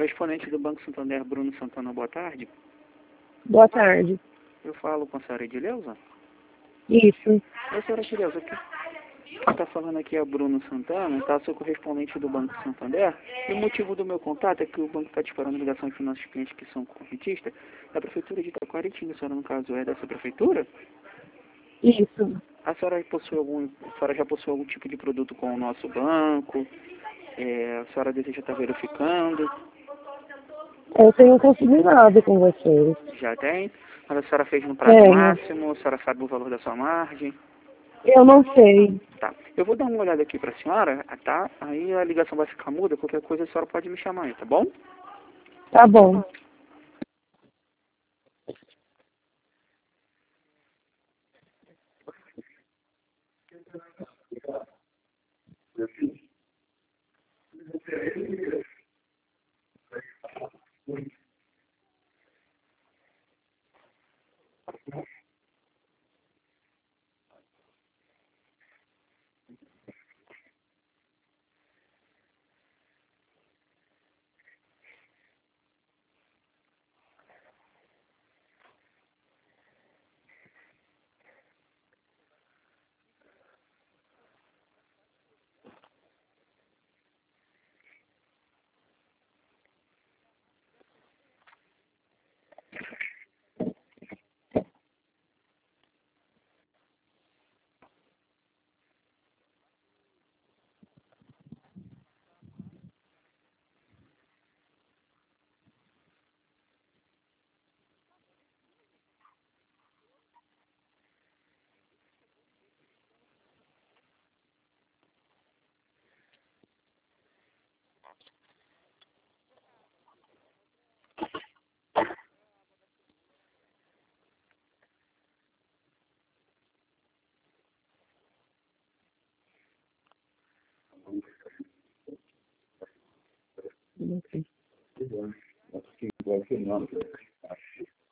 Correspondente do Banco Santander, Bruno Santana, boa tarde. Boa tarde. Eu falo com a senhora Edileuza? Isso. Oi, senhora Edileuza, quem está falando aqui é Bruno Santana, tá? Sou correspondente do Banco Santander. E o motivo do meu contato é que o banco está disparando ligações para os nossos clientes que são correntistas da Prefeitura de Taquaritinga. A senhora, no caso, é dessa prefeitura? Isso. A senhora já possui algum tipo de produto com o nosso banco? A senhora deseja estar verificando? Eu tenho consignado com vocês. Já tem? Mas a senhora fez no prazo máximo? A senhora sabe o valor da sua margem? Eu não sei. Tá. Eu vou dar uma olhada aqui para a senhora, tá? Aí a ligação vai ficar muda, qualquer coisa a senhora pode me chamar aí, tá bom? Tá bom. Não sei. Acho que vai ser não.